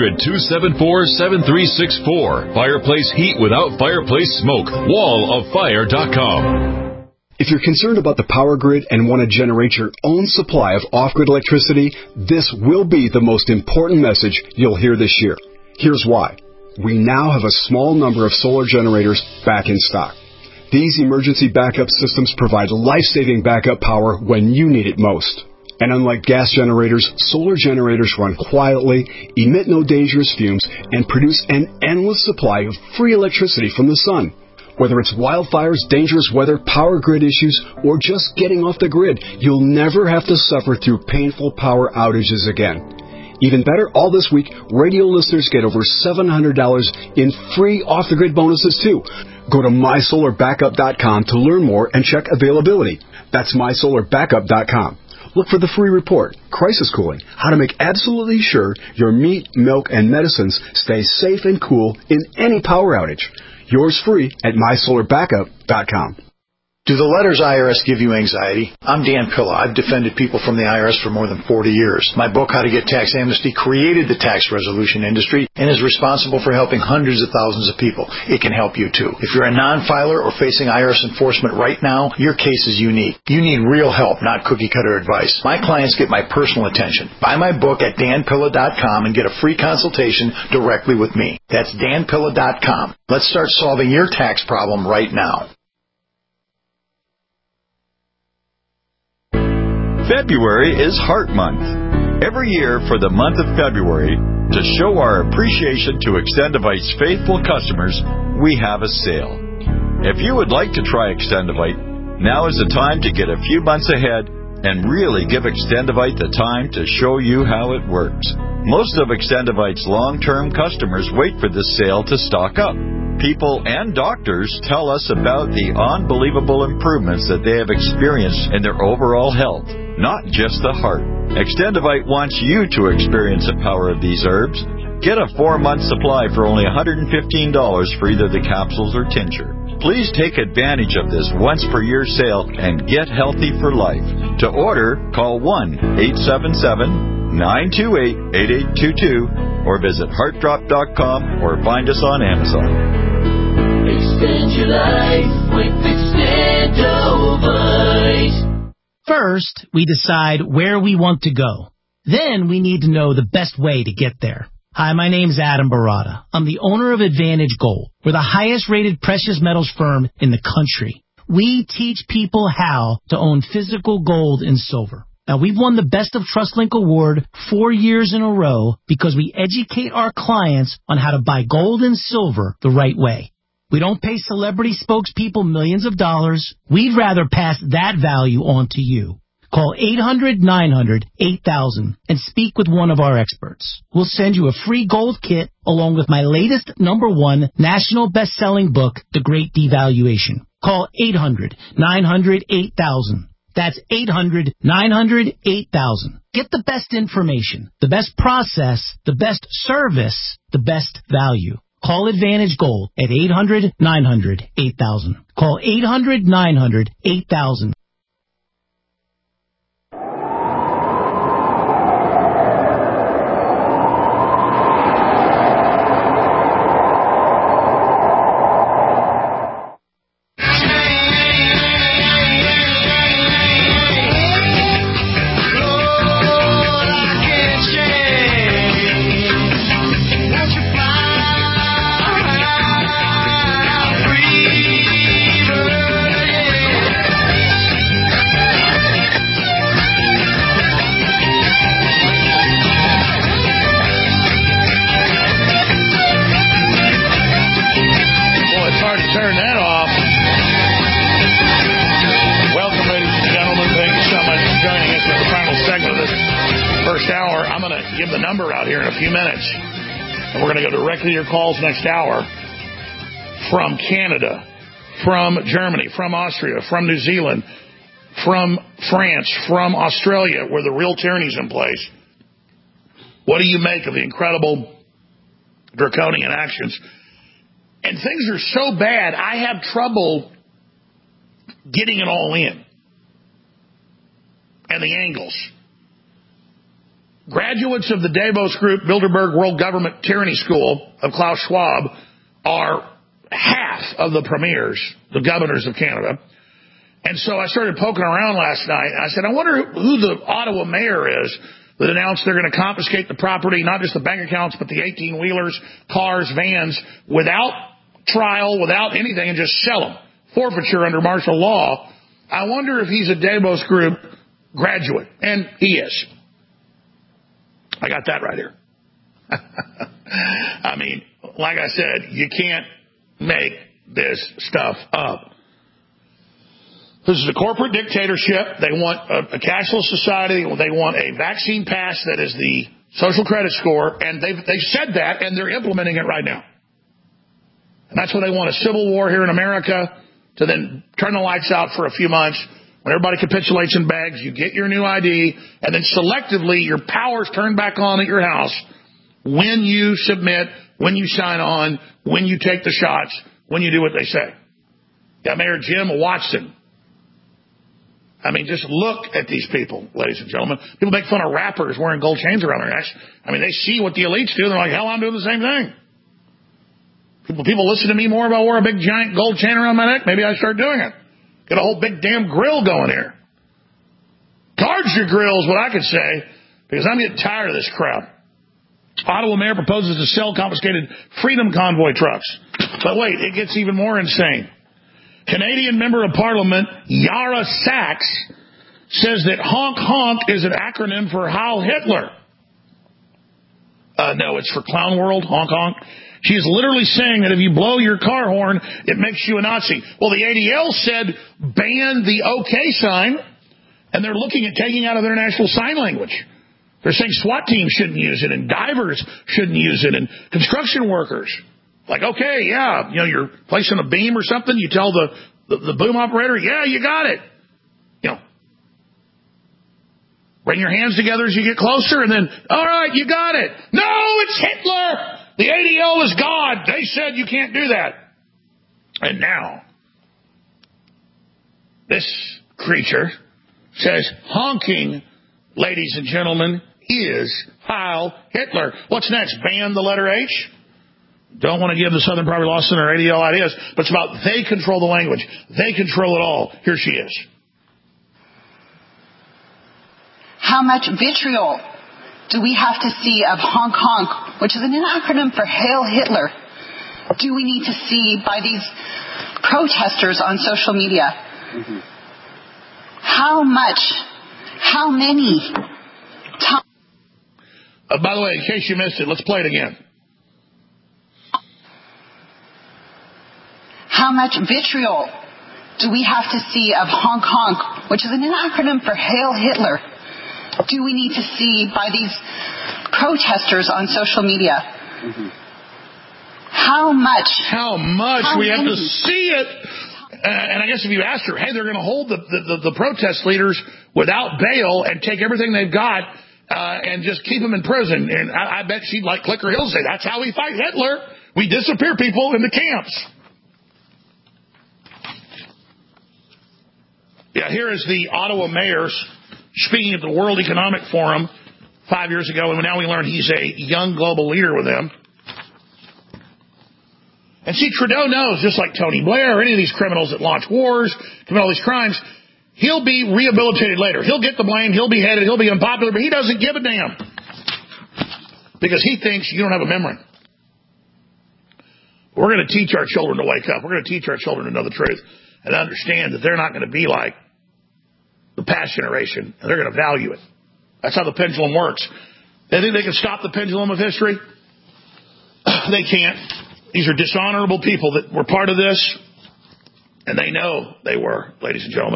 800-274-7364. Fireplace heat without fireplace smoke. walloffire.com. If you're concerned about the power grid and want to generate your own supply of off-grid electricity, this will be the most important message you'll hear this year. Here's why. We now have a small number of solar generators back in stock. These emergency backup systems provide life-saving backup power when you need it most. And unlike gas generators, solar generators run quietly, emit no dangerous fumes, and produce an endless supply of free electricity from the sun. Whether it's wildfires, dangerous weather, power grid issues, or just getting off the grid, you'll never have to suffer through painful power outages again. Even better, all this week, radio listeners get over $700 in free off-the-grid bonuses, too. Go to mysolarbackup.com to learn more and check availability. That's mysolarbackup.com. Look for the free report, Crisis Cooling, how to make absolutely sure your meat, milk, and medicines stay safe and cool in any power outage. Yours free at mysolarbackup.com. Do the letters IRS give you anxiety? I'm Dan Pilla. I've defended people from the IRS for more than 40 years. My book, How to Get Tax Amnesty, created the tax resolution industry and is responsible for helping hundreds of thousands of people. It can help you, too. If you're a non-filer or facing IRS enforcement right now, your case is unique. You need real help, not cookie-cutter advice. My clients get my personal attention. Buy my book at danpilla.com and get a free consultation directly with me. That's danpilla.com. Let's start solving your tax problem right now. February is Heart Month. Every year for the month of February, to show our appreciation to Extendivite's faithful customers, we have a sale. If you would like to try Extendivite, now is the time to get a few months ahead and really give Extendivite the time to show you how it works. Most of Extendivite's long-term customers wait for this sale to stock up. People and doctors tell us about the unbelievable improvements that they have experienced in their overall health, not just the heart. Extendivite wants you to experience the power of these herbs. Get a 4-month supply for only $115 for either the capsules or tincture. Please take advantage of this once-per-year sale and get healthy for life. To order, call 1-877-928-8822 or visit heartdrop.com or find us on Amazon. Extend your life with Extendivite. First, we decide where we want to go. Then we need to know the best way to get there. Hi, my name's Adam Barada. I'm the owner of Advantage Gold. We're the highest rated precious metals firm in the country. We teach people how to own physical gold and silver. Now, we've won the Best of TrustLink Award 4 years in a row because we educate our clients on how to buy gold and silver the right way. We don't pay celebrity spokespeople millions of dollars. We'd rather pass that value on to you. Call 800-900-8000 and speak with one of our experts. We'll send you a free gold kit along with my latest #1 national best-selling book, The Great Devaluation. Call 800-900-8000. That's 800-900-8000. Get the best information, the best process, the best service, the best value. Call Advantage Gold at 800-900-8000. Call 800-900-8000. To your calls next hour from Canada, from Germany, from Austria, from New Zealand, from France, from Australia, where the real tyranny's in place. What do you make of the incredible draconian actions? And things are so bad, I have trouble getting it all in. And the angles. Graduates of the Davos Group Bilderberg World Government Tyranny School of Klaus Schwab are half of the premiers, the governors of Canada. And so I started poking around last night. I said, I wonder who the Ottawa mayor is that announced they're going to confiscate the property, not just the bank accounts, but the 18-wheelers, cars, vans, without trial, without anything, and just sell them. Forfeiture under martial law. I wonder if he's a Davos Group graduate. And he is. I got that right here. I mean, like I said, you can't make this stuff up. This is a corporate dictatorship. They want a cashless society. They want a vaccine pass that is the social credit score. And they've said that, and they're implementing it right now. And that's what they want, a civil war here in America to then turn the lights out for a few months. When everybody capitulates in bags, you get your new ID, and then selectively your power's turned back on at your house when you submit, when you sign on, when you take the shots, when you do what they say. Got Mayor Jim Watson I mean, just look at these people, ladies and gentlemen. People make fun of rappers wearing gold chains around their necks. I mean, they see what the elites do. They're like, hell, I'm doing the same thing. People listen to me more if I wear a big giant gold chain around my neck. Maybe I start doing it. Get a whole big damn grill going here. Charge your grill is what I could say, because I'm getting tired of this crap. Ottawa mayor proposes to sell confiscated Freedom Convoy trucks. But wait, it gets even more insane. Canadian Member of Parliament Yara Sachs says that honk honk is an acronym for Heil Hitler. No, it's for Clown World, honk honk. She is literally saying that if you blow your car horn, it makes you a Nazi. Well, the ADL said ban the OK sign, and they're looking at taking out of their national sign language. They're saying SWAT teams shouldn't use it, and divers shouldn't use it, and construction workers. Like, okay, yeah, you're placing a beam or something, you tell the boom operator, yeah, you got it. Bring your hands together as you get closer, and then, all right, you got it. No, it's Hitler. The ADL is God. They said you can't do that. And now, this creature says honking, ladies and gentlemen, is Heil Hitler. What's next? Ban the letter H? Don't want to give the Southern Poverty Law Center ADL ideas, but it's about they control the language. They control it all. Here she is. How much vitriol do we have to see of honk honk, which is an acronym for Hail Hitler, do we need to see by these protesters on social media? Mm-hmm. How many times? By the way, in case you missed it, let's play it again. How much vitriol do we have to see of honk honk, which is an acronym for Hail Hitler, do we need to see by these protesters on social media? Mm-hmm. How we have to see it. And I guess if you asked her, hey, they're going to hold the protest leaders without bail and take everything they've got and just keep them in prison. And I bet she'd like Clicker Hill say, that's how we fight Hitler. We disappear people in the camps. Yeah, here is the Ottawa mayor speaking at the World Economic Forum 5 years ago, and now we learn he's a young global leader with them. And see, Trudeau knows, just like Tony Blair or any of these criminals that launch wars, commit all these crimes, he'll be rehabilitated later. He'll get the blame, he'll be headed, he'll be unpopular, but he doesn't give a damn. Because he thinks you don't have a memory. We're going to teach our children to wake up. We're going to teach our children to know the truth and understand that they're not going to be like the past generation, and they're going to value it. That's how the pendulum works. They think they can stop the pendulum of history? They can't. These are dishonorable people that were part of this, and they know they were, ladies and gentlemen.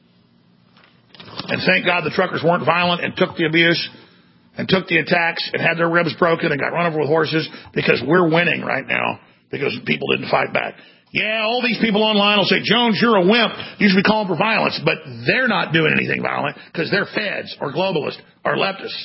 And thank God the truckers weren't violent and took the abuse and took the attacks and had their ribs broken and got run over with horses, because we're winning right now because people didn't fight back. Yeah, all these people online will say, Jones, you're a wimp. You should be calling for violence. But they're not doing anything violent because they're feds or globalists or leftists.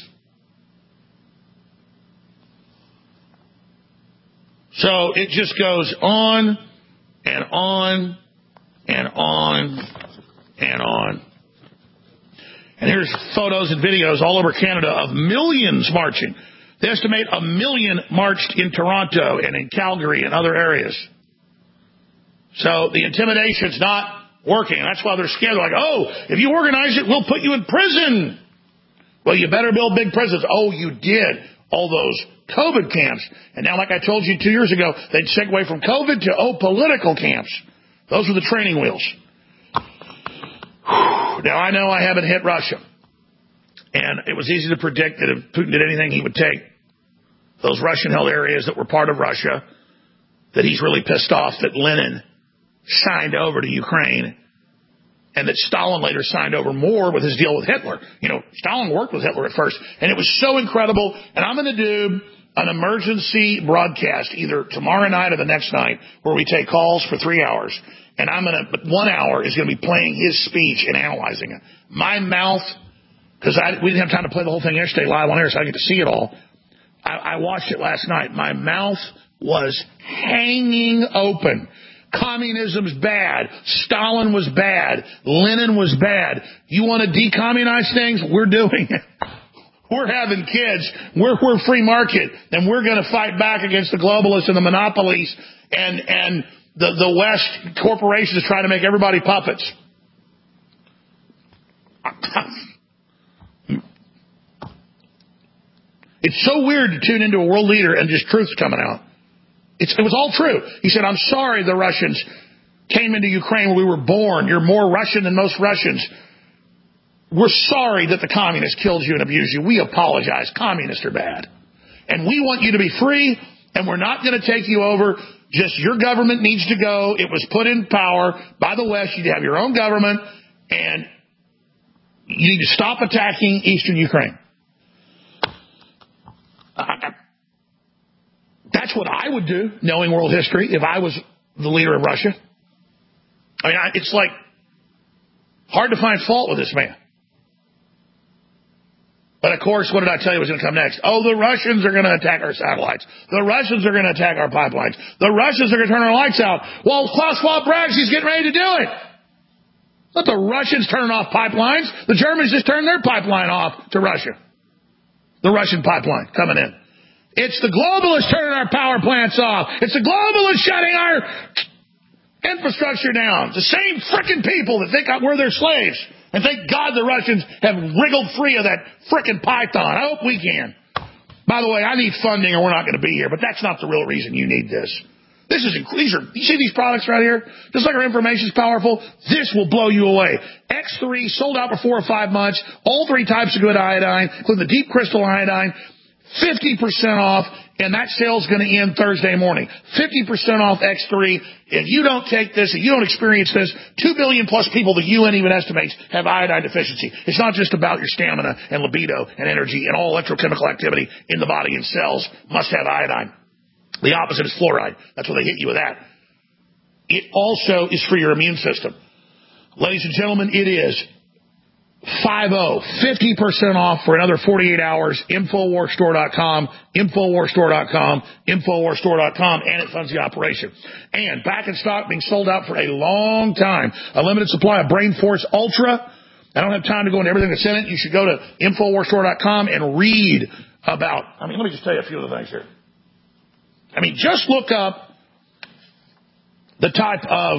So it just goes on and on and on and on. And here's photos and videos all over Canada of millions marching. They estimate 1 million marched in Toronto and in Calgary and other areas. So the intimidation's not working. And that's why they're scared. They're like, oh, if you organize it, we'll put you in prison. Well, you better build big prisons. Oh, you did. All those COVID camps. And now, like I told you 2 years ago, they'd segue from COVID to, political camps. Those were the training wheels. Now, I know I haven't hit Russia. And it was easy to predict that if Putin did anything, he would take those Russian-held areas that were part of Russia, that he's really pissed off that Lenin signed over to Ukraine, and that Stalin later signed over more with his deal with Hitler. Stalin worked with Hitler at first, and it was so incredible. And I'm going to do an emergency broadcast either tomorrow night or the next night where we take calls for 3 hours. And 1 hour is going to be playing his speech and analyzing it. My mouth, because we didn't have time to play the whole thing yesterday live on air, so I get to see it all. I watched it last night. My mouth was hanging open. Communism's bad. Stalin was bad. Lenin was bad. You want to decommunize things? We're doing it. We're having kids. We're free market, and we're going to fight back against the globalists and the monopolies and the West corporations trying to make everybody puppets. It's so weird to tune into a world leader and just truth's coming out. It was all true. He said, I'm sorry the Russians came into Ukraine where we were born. You're more Russian than most Russians. We're sorry that the communists killed you and abused you. We apologize. Communists are bad. And we want you to be free, and we're not going to take you over. Just your government needs to go. It was put in power by the West. You have your own government, and you need to stop attacking eastern Ukraine. That's what I would do, knowing world history, if I was the leader of Russia. I mean, it's like hard to find fault with this man. But, of course, what did I tell you was going to come next? Oh, the Russians are going to attack our satellites. The Russians are going to attack our pipelines. The Russians are going to turn our lights out. Well, Klaus Schwab brags he's getting ready to do it. Let the Russians turn off pipelines. The Germans just turned their pipeline off to Russia. The Russian pipeline coming in. It's the globalists turning our power plants off. It's the globalists shutting our infrastructure down. The same frickin' people that think we're their slaves. And thank God the Russians have wriggled free of that frickin' python. I hope we can. By the way, I need funding or we're not going to be here, but that's not the real reason you need this. You see these products right here? Just like our information is powerful, this will blow you away. X3 sold out for 4 or 5 months. All 3 types of good iodine, including the deep crystal iodine. 50% off, and that sale's going to end Thursday morning. 50% off X3. If you don't take this, if you don't experience this, 2 billion plus people, the UN even estimates, have iodine deficiency. It's not just about your stamina and libido and energy and all electrochemical activity in the body and cells must have iodine. The opposite is fluoride. That's why they hit you with that. It also is for your immune system. Ladies and gentlemen, it is 50% off for another 48 hours. Infowarsstore.com, Infowarsstore.com, Infowarsstore.com, and it funds the operation. And back in stock, being sold out for a long time. A limited supply of Brain Force Ultra. I don't have time to go into everything that's in it. You should go to Infowarsstore.com and read about, let me just tell you a few of the things here. Just look up the type of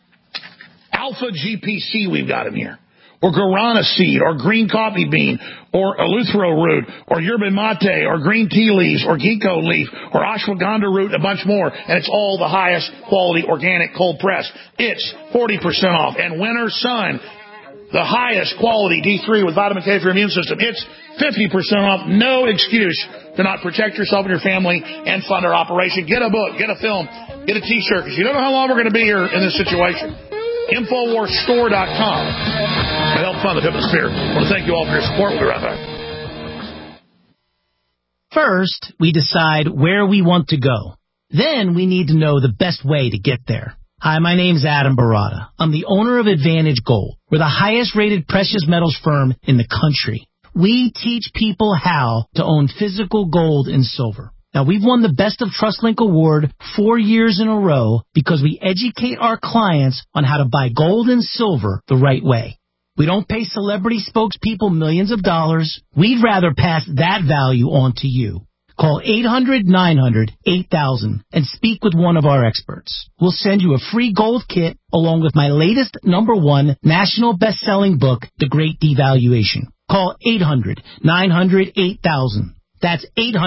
alpha GPC we've got in here. Or guarana seed, or green coffee bean, or eleuthero root, or yerba mate, or green tea leaves, or ginkgo leaf, or ashwagandha root, and a bunch more. And it's all the highest quality organic cold press. It's 40% off. And Winter Sun, the highest quality D3 with vitamin K for your immune system. It's 50% off. No excuse to not protect yourself and your family and fund our operation. Get a book, get a film, get a t-shirt, because you don't know how long we're going to be here in this situation. Infowarsstore.com. To help fund the tip of the spear. I want to thank you all for your support. We'll be right back. First, we decide where we want to go. Then we need to know the best way to get there. Hi, my name's Adam Barada. I'm the owner of Advantage Gold. We're the highest rated precious metals firm in the country. We teach people how to own physical gold and silver. Now, we've won the Best of TrustLink Award 4 years in a row because we educate our clients on how to buy gold and silver the right way. We don't pay celebrity spokespeople millions of dollars. We'd rather pass that value on to you. Call 800-900-8000 and speak with one of our experts. We'll send you a free gold kit along with my latest #1 national best-selling book, The Great Devaluation. Call 800-900-8000. That's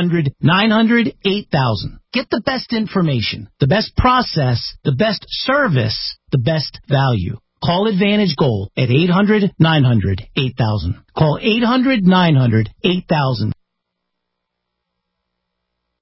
800-900-8000. Get the best information, the best process, the best service, the best value. Call Advantage Gold at 800-900-8000. Call 800-900-8000.